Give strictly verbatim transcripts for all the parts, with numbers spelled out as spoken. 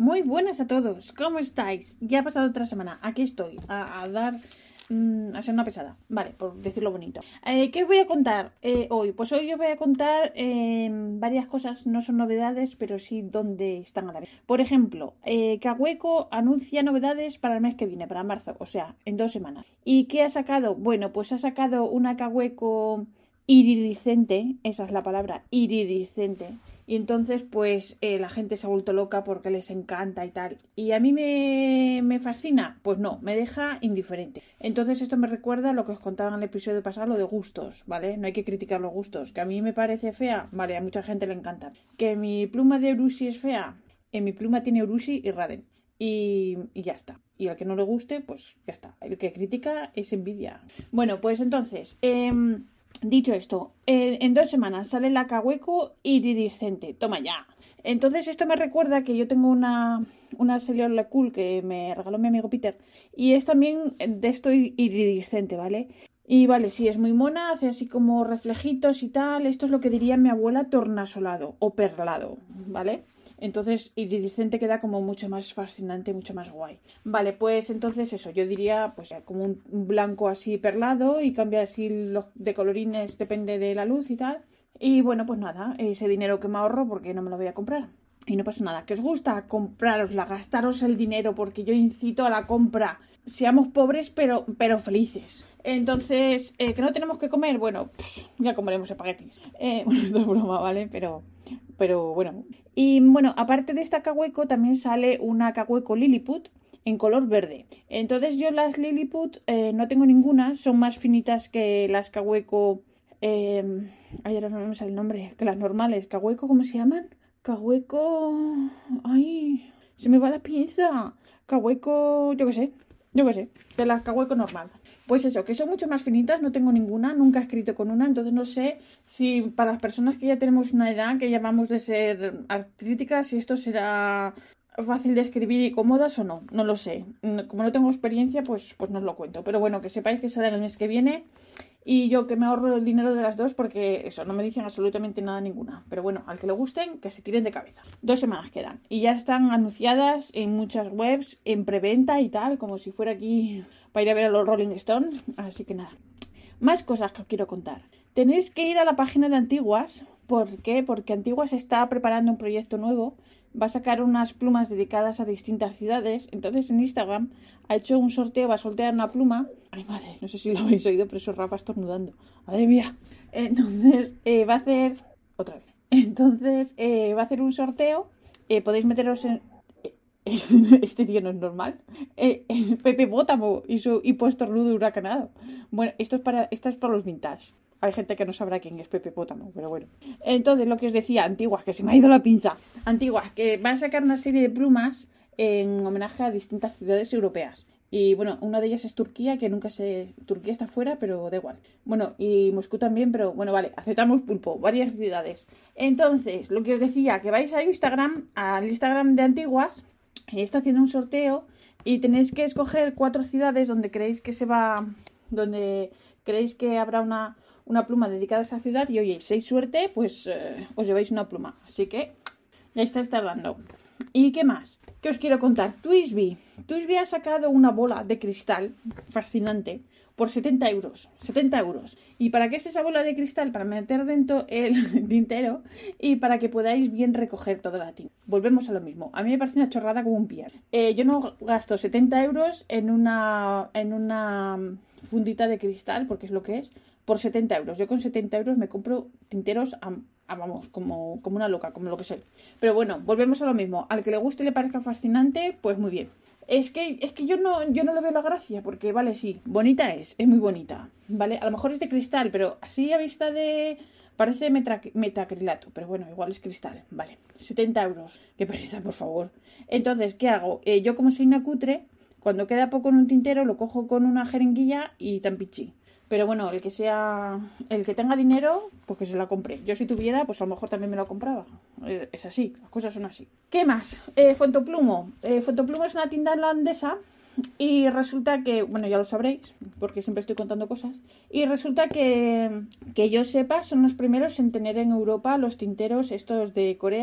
Muy buenas a todos, ¿cómo estáis? Ya ha pasado otra semana, aquí estoy, a, a dar, mmm, a ser una pesada, vale, por decirlo bonito. Eh, ¿Qué os voy a contar eh, hoy? Pues hoy os voy a contar eh, varias cosas, no son novedades, pero sí dónde están a la vez. Por ejemplo, eh, Kaweco anuncia novedades para el mes que viene, para marzo, o sea, en dos semanas. ¿Y qué ha sacado? Bueno, pues ha sacado una Kaweco iridiscente, esa es la palabra, iridiscente. Y entonces, pues, eh, la gente se ha vuelto loca porque les encanta y tal. ¿Y a mí me, me fascina? Pues no, me deja indiferente. Entonces, esto me recuerda a lo que os contaba en el episodio pasado, lo de gustos, ¿vale? No hay que criticar los gustos. Que a mí me parece fea, vale, a mucha gente le encanta. Que mi pluma de Urushi es fea, en mi pluma tiene Urushi y Raden. Y, y ya está. Y al que no le guste, pues ya está. El que critica es envidia. Bueno, pues entonces... Eh, Dicho esto, eh, en dos semanas sale la Kaweco iridiscente. Toma ya. Entonces esto me recuerda que yo tengo una, una Celior Le Cool que me regaló mi amigo Peter. Y es también de esto iridiscente, ¿vale? Y vale, sí, es muy mona, hace así como reflejitos y tal. Esto es lo que diría mi abuela tornasolado o perlado, ¿vale? Entonces iridiscente queda como mucho más fascinante, mucho más guay. Vale, pues entonces eso, yo diría pues como un blanco así perlado y cambia así los de colorines, depende de la luz y tal. Y bueno, pues nada, ese dinero que me ahorro porque no me lo voy a comprar. Y no pasa nada. ¿Que os gusta? Comprarosla, gastaros el dinero porque yo incito a la compra. Seamos pobres pero, pero felices. Entonces, eh, ¿que no tenemos que comer? Bueno, pff, ya comeremos espaguetis. Eh, bueno, esto es broma, ¿vale? Pero, pero bueno. Y bueno, aparte de esta Kaweco también sale una Kaweco Lilliput en color verde. Entonces yo las Lilliput eh, no tengo ninguna. Son más finitas que las Kaweco... Eh, ay, ahora no me sale el nombre. Que las normales. ¿Kaweco cómo se llaman? Kaweco... Ay, se me va la pinza. Kaweco, yo qué sé. Yo qué sé, de las Kaweco normal. Pues eso, que son mucho más finitas, no tengo ninguna, nunca he escrito con una, entonces no sé si para las personas que ya tenemos una edad, que llamamos de ser artríticas, si esto será fácil de escribir y cómodas o no, no lo sé. Como no tengo experiencia, pues, pues no os lo cuento. Pero bueno, que sepáis que sale el mes que viene y yo que me ahorro el dinero de las dos porque eso, no me dicen absolutamente nada ninguna. Pero bueno, al que le gusten, que se tiren de cabeza. Dos semanas quedan y ya están anunciadas en muchas webs, en preventa y tal, como si fuera aquí para ir a ver a los Rolling Stones. Así que nada, más cosas que os quiero contar. Tenéis que ir a la página de Antiguas. ¿Por qué? Porque Antiguas está preparando un proyecto nuevo. Va a sacar unas plumas dedicadas a distintas ciudades. Entonces en Instagram ha hecho un sorteo, va a sortear una pluma. Ay madre, no sé si lo habéis oído, pero eso es Rafa estornudando. Madre mía. Entonces eh, va a hacer... Otra vez. Entonces eh, va a hacer un sorteo. Eh, podéis meteros en... Este tío no es normal. Eh, es Pepe Bótamo y su hipoestornudo huracanado. Bueno, esto es para, esto es para los vintage. Hay gente que no sabrá quién es Pepe Pótamo, pero bueno. Entonces, lo que os decía, Antiguas, que se me ha ido la pinza. Antiguas, que van a sacar una serie de plumas en homenaje a distintas ciudades europeas. Y bueno, una de ellas es Turquía, que nunca sé... Turquía está fuera, pero da igual. Bueno, y Moscú también, pero bueno, vale, aceptamos pulpo, varias ciudades. Entonces, lo que os decía, que vais a Instagram, al Instagram de Antiguas, y está haciendo un sorteo y tenéis que escoger cuatro ciudades donde creéis que se va... donde creéis que habrá una... una pluma dedicada a esa ciudad y oye, si hay suerte, pues eh, os lleváis una pluma. Así que ya estáis tardando. ¿Y qué más? ¿Qué os quiero contar? Twisby. Twisby ha sacado una bola de cristal fascinante por setenta euros. setenta euros. ¿Y para qué es esa bola de cristal? Para meter dentro el tintero y para que podáis bien recoger toda la tinta. Volvemos a lo mismo. A mí me parece una chorrada como un piar. Eh, yo no gasto setenta euros en una, en una fundita de cristal, porque es lo que es, por setenta euros. Yo con setenta euros me compro tinteros a, a, vamos, como, como una loca, como lo que sé. Pero bueno, volvemos a lo mismo. Al que le guste y le parezca fascinante, pues muy bien. Es que, es que yo no, yo no le veo la gracia, porque vale, sí, bonita es, es muy bonita, ¿vale? A lo mejor es de cristal, pero así a vista de... Parece metra, metacrilato, pero bueno, igual es cristal, vale. setenta euros, qué pereza, por favor. Entonces, ¿qué hago? Eh, yo como soy una cutre, cuando queda poco en un tintero, lo cojo con una jeringuilla y tan pichi. Pero bueno, el que sea, el que tenga dinero, pues que se la compre. Yo si tuviera, pues a lo mejor también me la compraba. Es así, las cosas son así. ¿Qué más? Eh, Fontoplumo. Eh, Fontoplumo es una tienda holandesa y resulta que, bueno, ya lo sabréis, porque siempre estoy contando cosas. Y resulta que, que yo sepa, son los primeros en tener en Europa los tinteros estos de Corea,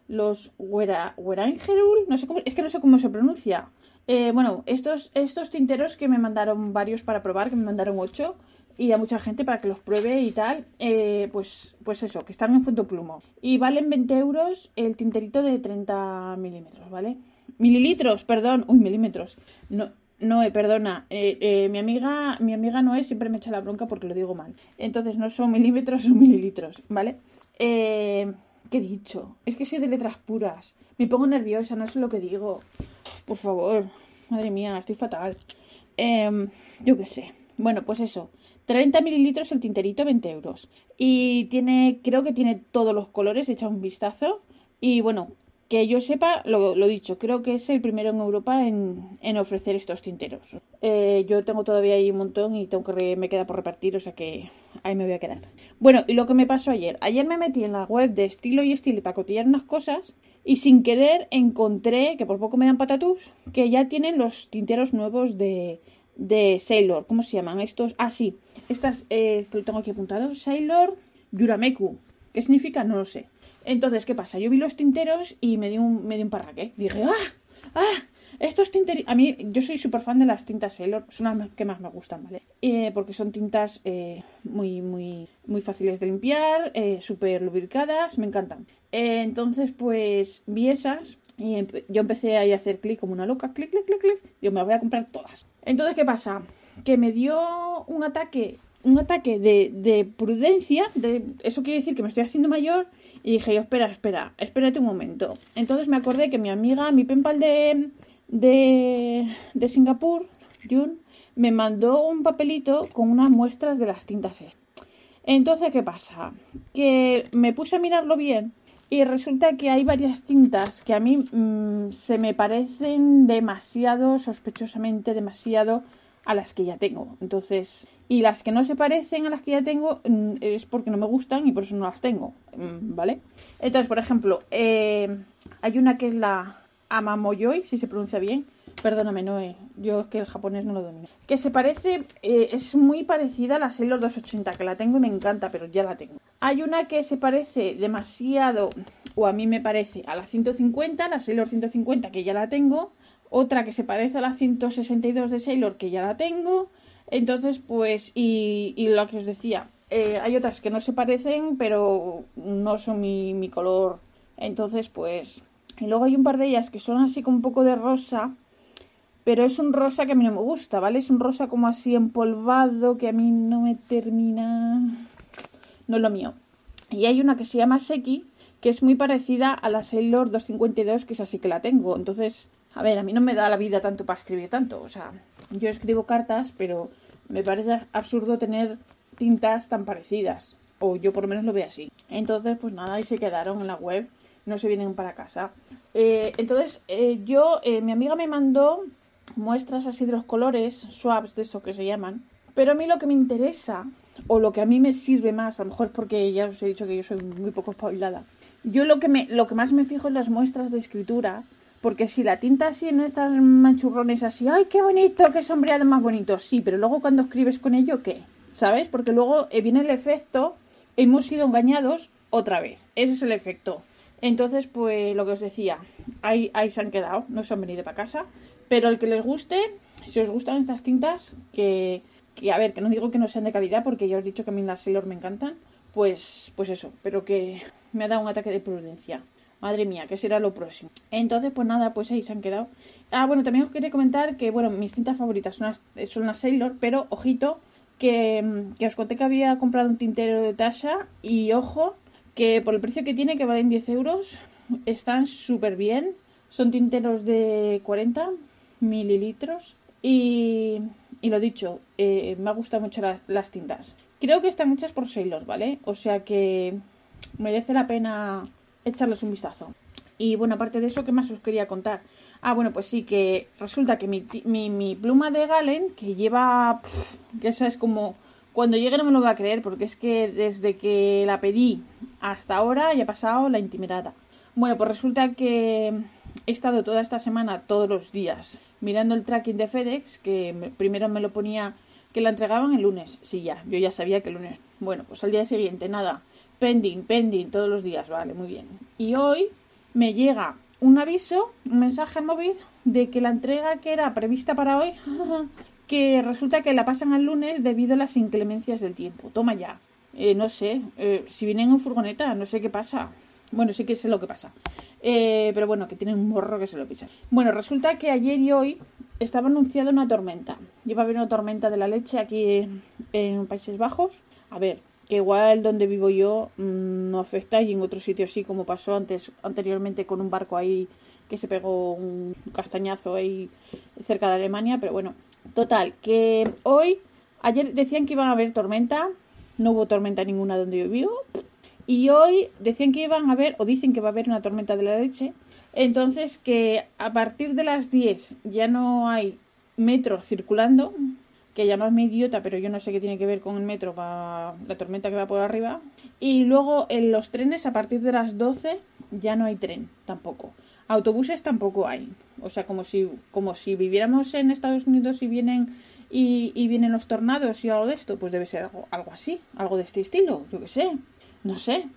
los Werangerul, no sé cómo, es que no sé cómo se pronuncia. Eh, bueno, estos, estos tinteros que me mandaron varios para probar, que me mandaron ocho, y a mucha gente para que los pruebe y tal, eh, pues, pues eso, que están en fotoplumo. Y valen veinte euros el tinterito de treinta milímetros, ¿vale? Mililitros, perdón, uy, milímetros. No, no, eh, perdona, eh, eh, mi amiga, mi amiga Noé siempre me echa la bronca porque lo digo mal. Entonces no son milímetros, son mililitros, ¿vale? Eh, ¿Qué he dicho? Es que soy de letras puras. Me pongo nerviosa, no sé lo que digo. Por favor, madre mía, estoy fatal. Eh, yo qué sé. Bueno, pues eso. treinta mililitros el tinterito, veinte euros. Y tiene, creo que tiene todos los colores, echa un vistazo. Y bueno, que yo sepa, lo, lo dicho, creo que es el primero en Europa en, en ofrecer estos tinteros. Eh, yo tengo todavía ahí un montón y tengo que re, me queda por repartir, o sea que ahí me voy a quedar. Bueno, y lo que me pasó ayer. Ayer me metí en la web de Estilo y Estilo para cotillar unas cosas y sin querer encontré, que por poco me dan patatús, que ya tienen los tinteros nuevos de, de Sailor. ¿Cómo se llaman estos? Ah, sí. Estas, eh, que lo tengo aquí apuntado. Sailor Yurameku. ¿Qué significa? No lo sé. Entonces, ¿qué pasa? Yo vi los tinteros y me di un, me di un parraque. Dije, ¡ah! ¡Ah! Estos tinteros... A mí, yo soy súper fan de las tintas Sailor. Son las que más me gustan, ¿vale? Eh, porque son tintas eh, muy, muy, muy fáciles de limpiar, eh, súper lubricadas, me encantan. Eh, entonces, pues, vi esas y empe- yo empecé ahí a hacer clic como una loca. Clic, clic, clic, clic. Yo me las voy a comprar todas. Entonces, ¿qué pasa? Que me dio un ataque... Un ataque de, de prudencia. De, eso quiere decir que me estoy haciendo mayor... Y dije yo, espera, espera, espérate un momento. Entonces me acordé que mi amiga, mi penpal de, de, de Singapur, Jun, me mandó un papelito con unas muestras de las tintas estas. Entonces, ¿qué pasa? Que me puse a mirarlo bien y resulta que hay varias tintas que a mí mmm, se me parecen demasiado, sospechosamente demasiado, a las que ya tengo. Entonces, y las que no se parecen a las que ya tengo mmm, es porque no me gustan y por eso no las tengo, mmm, ¿vale? Entonces, por ejemplo, eh, hay una que es la Amamoyoi, si se pronuncia bien. Perdóname, Noé, yo es que el japonés no lo domino. Que se parece, eh, es muy parecida a la Sailor doscientos ochenta, que la tengo y me encanta, pero ya la tengo. Hay una que se parece demasiado, o a mí me parece, a la ciento cincuenta, la Sailor ciento cincuenta, que ya la tengo. Otra que se parece a la ciento sesenta y dos de Sailor, que ya la tengo. Entonces, pues, y, y lo que os decía, eh, hay otras que no se parecen, pero no son mi, mi color. Entonces, pues, y luego hay un par de ellas que son así con un poco de rosa, pero es un rosa que a mí no me gusta, ¿vale? Es un rosa como así empolvado, que a mí no me termina... No es lo mío. Y hay una que se llama Seki, que es muy parecida a la Sailor doscientos cincuenta y dos, que es así que la tengo. Entonces, a ver, a mí no me da la vida tanto para escribir tanto. O sea, yo escribo cartas, pero me parece absurdo tener tintas tan parecidas. O yo por lo menos lo veo así. Entonces, pues nada, ahí se quedaron en la web. No se vienen para casa. Eh, entonces, eh, yo, eh, mi amiga me mandó muestras así de los colores, swabs de eso que se llaman. Pero a mí lo que me interesa, o lo que a mí me sirve más, a lo mejor porque ya os he dicho que yo soy muy poco espabilada, yo lo que, me, lo que más me fijo en las muestras de escritura, porque si la tinta así en estas manchurrones así, ¡ay, qué bonito, qué sombreado más bonito! Sí, pero luego cuando escribes con ello, ¿qué? ¿Sabes? Porque luego eh, viene el efecto, hemos sido engañados otra vez. Ese es el efecto. Entonces, pues lo que os decía, ahí, ahí se han quedado, no se han venido para casa. Pero el que les guste, si os gustan estas tintas, que, que a ver, que no digo que no sean de calidad, porque ya os he dicho que a mí las Sailor me encantan, pues, pues eso, pero que me ha dado un ataque de prudencia. Madre mía, ¿qué será lo próximo? Entonces, pues nada, pues ahí se han quedado. Ah, bueno, también os quería comentar que, bueno, mis tintas favoritas son las, son las Sailor, pero, ojito, que, que os conté que había comprado un tintero de Tasha y, ojo, que por el precio que tiene, que valen diez euros, están súper bien. Son tinteros de cuarenta mililitros y, y lo dicho, eh, me ha gustado mucho la, las tintas. Creo que están hechas por Sailor, ¿vale? O sea que merece la pena echarles un vistazo. Y bueno, aparte de eso, ¿qué más os quería contar? Ah, bueno, pues sí, que resulta que mi, mi, mi pluma de Galen, que lleva... Pff, que esa es como... Cuando llegue no me lo voy a creer, porque es que desde que la pedí hasta ahora ya ha pasado la intimidad. Bueno, pues resulta que he estado toda esta semana, todos los días, mirando el tracking de FedEx, que me, primero me lo ponía que la entregaban el lunes. Sí, ya, yo ya sabía que el lunes. Bueno, pues al día siguiente, nada, pending, pending, todos los días, vale, muy bien. Y hoy me llega un aviso, un mensaje al móvil de que la entrega que era prevista para hoy, que resulta que la pasan al lunes debido a las inclemencias del tiempo. Toma ya. Eh, no sé, eh, si vienen en furgoneta, no sé qué pasa. Bueno, sí que sé lo que pasa. Eh, pero bueno, que tienen un morro que se lo pisan. Bueno, resulta que ayer y hoy estaba anunciada una tormenta. Iba a haber una tormenta de la leche aquí en, en Países Bajos. A ver, que igual donde vivo yo mmm, no afecta y en otros sitios sí, como pasó antes anteriormente con un barco ahí que se pegó un castañazo ahí cerca de Alemania. Pero bueno, total, que hoy, ayer decían que iba a haber tormenta. No hubo tormenta ninguna donde yo vivo. Y hoy decían que iban a haber, o dicen que va a haber una tormenta de la leche. Entonces que a partir de las diez ya no hay metros circulando. Que llamadme idiota, pero yo no sé qué tiene que ver con el metro para la tormenta que va por arriba. Y luego en los trenes a partir de las doce ya no hay tren tampoco. Autobuses tampoco hay. O sea, como si, como si viviéramos en Estados Unidos y vienen... Y, y vienen los tornados y algo de esto, pues debe ser algo, algo así, algo de este estilo, yo qué sé, no sé.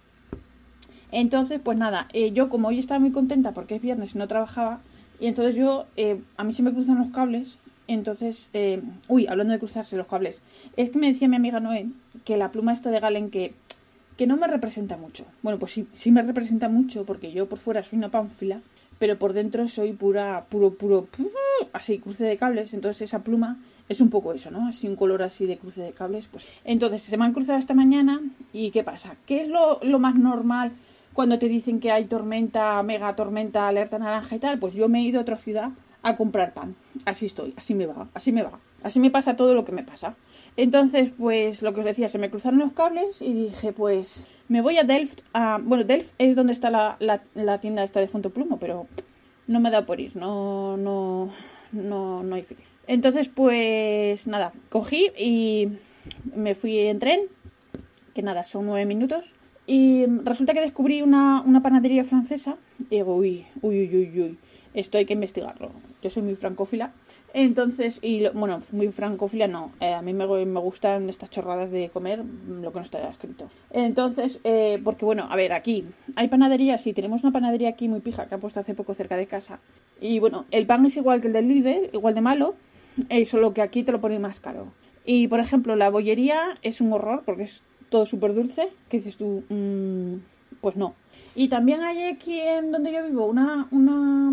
Entonces, pues nada, eh, yo como hoy estaba muy contenta porque es viernes y no trabajaba, y entonces yo, eh, a mí se me cruzan los cables, entonces, eh, uy, hablando de cruzarse los cables, es que me decía mi amiga Noé que la pluma esta de Galen que, que no me representa mucho. Bueno, pues sí, sí me representa mucho porque yo por fuera soy una pánfila, pero por dentro soy pura, puro, puro, puro, así, cruce de cables, entonces esa pluma... Es un poco eso, ¿no? Así un color así de cruce de cables. Pues entonces se me han cruzado esta mañana. ¿Y qué pasa? ¿Qué es lo, lo más normal cuando te dicen que hay tormenta, mega tormenta, alerta naranja y tal? Pues yo me he ido a otra ciudad a comprar pan. Así estoy, así me va, así me va. Así me pasa todo lo que me pasa. Entonces, pues lo que os decía, se me cruzaron los cables y dije, pues me voy a Delft. A... Bueno, Delft es donde está la, la, la tienda esta de Fonto Plumo, pero no me da por ir, no, no, no, no hay fin. Entonces, pues nada, cogí y me fui en tren, que nada, son nueve minutos. Y resulta que descubrí una, una panadería francesa. Y digo, uy, uy, uy, uy, uy, esto hay que investigarlo. Yo soy muy francófila. Entonces, y lo, bueno, muy francófila no. Eh, a mí me, me gustan estas chorradas de comer lo que no está escrito. Entonces, eh, porque bueno, a ver, aquí hay panaderías, sí, tenemos una panadería aquí muy pija que han puesto hace poco cerca de casa. Y bueno, el pan es igual que el del Lidl, igual de malo. Eh, solo que aquí te lo ponen más caro. Y por ejemplo, la bollería es un horror porque es todo súper dulce. ¿Qué dices tú? Mm, pues no. Y también hay aquí en donde yo vivo una... una,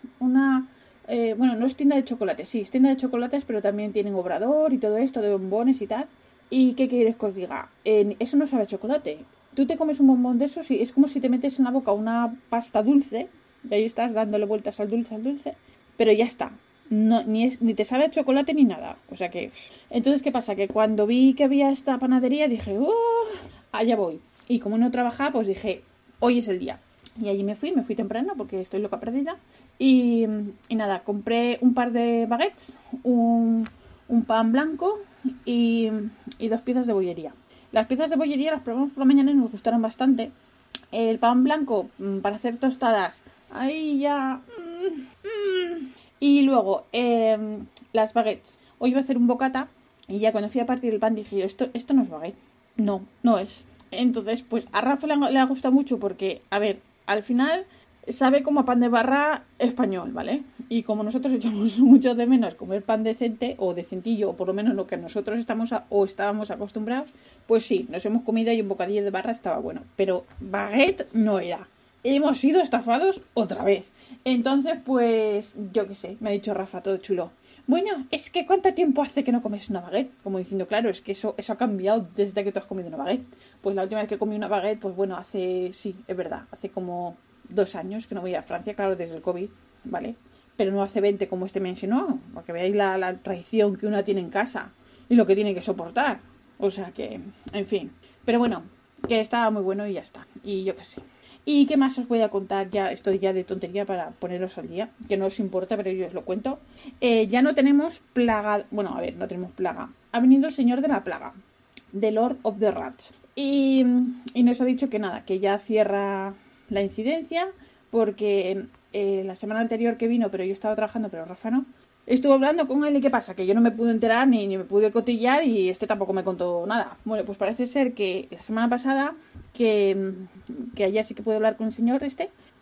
una eh, bueno, no es tienda de chocolates, sí, es tienda de chocolates, pero también tienen obrador y todo esto de bombones y tal. ¿Y qué quieres que os diga? Eh, eso no sabe a chocolate. Tú te comes un bombón de esos y es como si te metes en la boca una pasta dulce y ahí estás dándole vueltas al dulce, al dulce, pero ya está. No, ni, es, ni te sabe a chocolate ni nada. O sea que... Entonces, ¿qué pasa? Que cuando vi que había esta panadería dije, ¡oh! Allá voy. Y como no trabajaba, pues dije, hoy es el día. Y allí me fui, me fui temprano porque estoy loca perdida. Y, y nada, compré un par de baguettes, un, un pan blanco y, y dos piezas de bollería. Las piezas de bollería las probamos por la mañana y nos gustaron bastante. El pan blanco para hacer tostadas, ahí ya... Mm, mm. Y luego, eh, las baguettes. Hoy iba a hacer un bocata y ya cuando fui a partir el pan dije, esto, esto no es baguette. No, no es. Entonces, pues a Rafa le, le ha gustado mucho porque, a ver, al final sabe como a pan de barra español, ¿vale? Y como nosotros echamos mucho de menos comer pan decente o decentillo, o por lo menos lo que nosotros estamos a, o estábamos acostumbrados, pues sí, nos hemos comido y un bocadillo de barra estaba bueno. Pero baguette no era. Hemos sido estafados otra vez. Entonces, pues, yo qué sé, me ha dicho Rafa, todo chulo. Bueno, es que ¿cuánto tiempo hace que no comes una baguette? Como diciendo, claro, es que eso, eso ha cambiado desde que tú has comido una baguette. Pues la última vez que comí una baguette, pues bueno, hace, sí, es verdad, hace como dos años que no voy a Francia, claro, desde el COVID, ¿vale? Pero no hace veinte como este mencionó, para que veáis la, la traición que una tiene en casa y lo que tiene que soportar. O sea que, en fin. Pero bueno, que estaba muy bueno y ya está. Y yo qué sé. ¿Y qué más os voy a contar? Ya estoy ya de tontería para poneros al día, que no os importa, pero yo os lo cuento. Eh, ya no tenemos plaga, bueno, a ver, no tenemos plaga. Ha venido el señor de la plaga, The Lord of the Rats. Y, y nos ha dicho que nada, que ya cierra la incidencia, porque eh, la semana anterior que vino, pero yo estaba trabajando, pero Rafa no, estuve hablando con él y ¿qué pasa? Que yo no me pude enterar ni, ni me pude cotillar y este tampoco me contó nada. Bueno, pues parece ser que la semana pasada, que, que ayer sí que pude hablar con el señor este,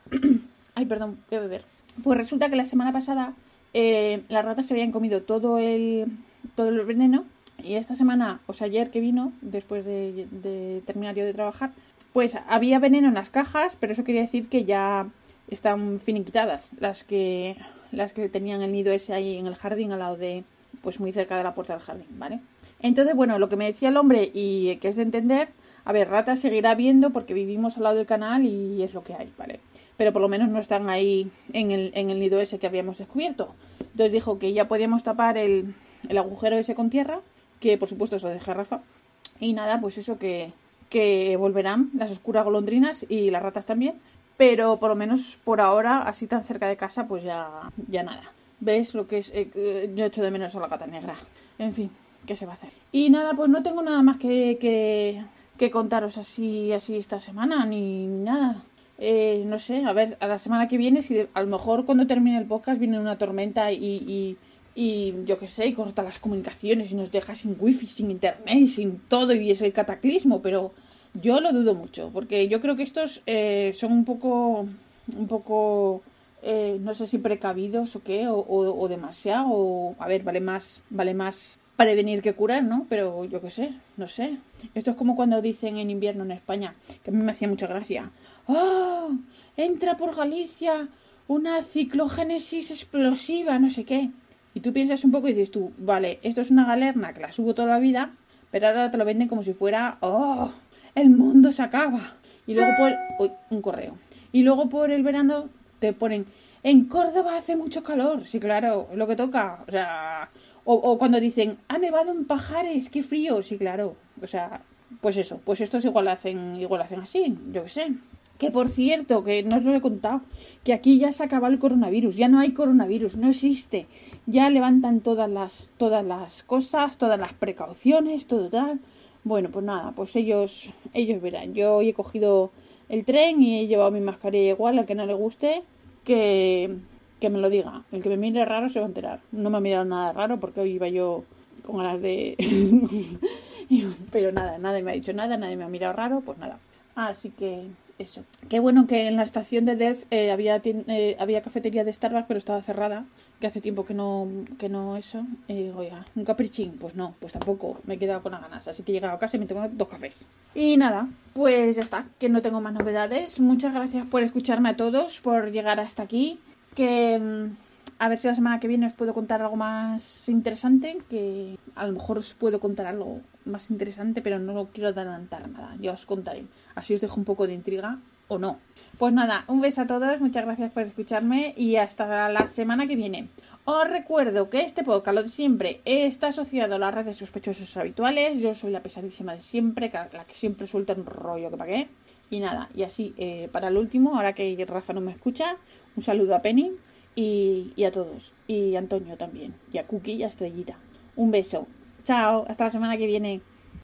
Ay, perdón, voy a beber. Pues resulta que la semana pasada eh, las ratas se habían comido todo el, todo el veneno. Y esta semana, o sea, ayer que vino, después de, de terminar yo de trabajar, pues había veneno en las cajas, pero eso quería decir que ya están finiquitadas. Las que, las que tenían el nido ese ahí en el jardín, al lado de, pues muy cerca de la puerta del jardín, ¿vale? Entonces, bueno, lo que me decía el hombre y que es de entender, a ver, ratas seguirá viendo porque vivimos al lado del canal y es lo que hay, ¿vale? Pero por lo menos no están ahí en el, en el nido ese que habíamos descubierto. Entonces dijo que ya podíamos tapar el, el agujero ese con tierra, que por supuesto es lo de garrafa. Y nada, pues eso que, que volverán las oscuras golondrinas y las ratas también. Pero por lo menos por ahora, así tan cerca de casa, pues ya, ya nada. ¿Ves lo que es? Eh, yo echo de menos a la gata negra. En fin, ¿qué se va a hacer? Y nada, pues no tengo nada más que, que, que contaros así, así esta semana, ni nada. Eh, no sé, a ver, a la semana que viene, si de, a lo mejor cuando termine el podcast viene una tormenta y, y, y yo qué sé, y corta las comunicaciones y nos deja sin wifi, sin internet, sin todo y es el cataclismo, pero yo lo dudo mucho, porque yo creo que estos eh, son un poco, un poco, eh, no sé si precavidos o qué, o, o, o demasiado, o, a ver, vale más, vale más prevenir que curar, ¿no? Pero yo qué sé, no sé. Esto es como cuando dicen en invierno en España, que a mí me hacía mucha gracia. ¡Oh! Entra por Galicia una ciclogénesis explosiva, no sé qué. Y tú piensas un poco y dices tú, vale, esto es una galerna que la subo toda la vida, pero ahora te lo venden como si fuera, ¡oh! El mundo se acaba. Y luego por... Uy, un correo. Y luego por el verano te ponen, en Córdoba hace mucho calor. Sí, claro, es lo que toca. O sea... O, o cuando dicen, ha nevado en Pajares, qué frío. Sí, claro. O sea, pues eso. Pues estos igual hacen, igual hacen así. Yo qué sé. Que por cierto, que no os lo he contado, que aquí ya se acaba el coronavirus. Ya no hay coronavirus, no existe. Ya levantan todas las, todas las cosas, todas las precauciones, todo tal. Bueno, pues nada, pues ellos, ellos verán. Yo hoy he cogido el tren y he llevado mi mascarilla igual, al que no le guste, que... que me lo diga. El que me mire raro se va a enterar. No me ha mirado nada raro porque hoy iba yo con ganas de... Pero nada, nadie me ha dicho nada, nadie me ha mirado raro, pues nada. Así que eso. Qué bueno que en la estación de Delft eh, había, eh, había cafetería de Starbucks, pero estaba cerrada. Que hace tiempo que no, que no eso. Y digo, oiga, un caprichín. Pues no, pues tampoco. Me he quedado con las ganas. Así que he llegado a casa y me tengo dos cafés. Y nada, pues ya está. Que no tengo más novedades. Muchas gracias por escucharme a todos, por llegar hasta aquí. Que a ver si la semana que viene os puedo contar algo más interesante, que a lo mejor os puedo contar algo más interesante, pero no quiero adelantar nada, ya os contaré, así os dejo un poco de intriga o no. Pues nada, un beso a todos, muchas gracias por escucharme y hasta la semana que viene. Os recuerdo que este podcast, lo de siempre, está asociado a las redes sospechosos habituales. Yo soy la pesadísima de siempre, la que siempre suelta un rollo que pa' qué. Y nada, y así, eh, para el último, ahora que Rafa no me escucha, un saludo a Penny y, y a todos. Y a Antonio también. Y a Cookie y a Estrellita. Un beso. Chao, hasta la semana que viene.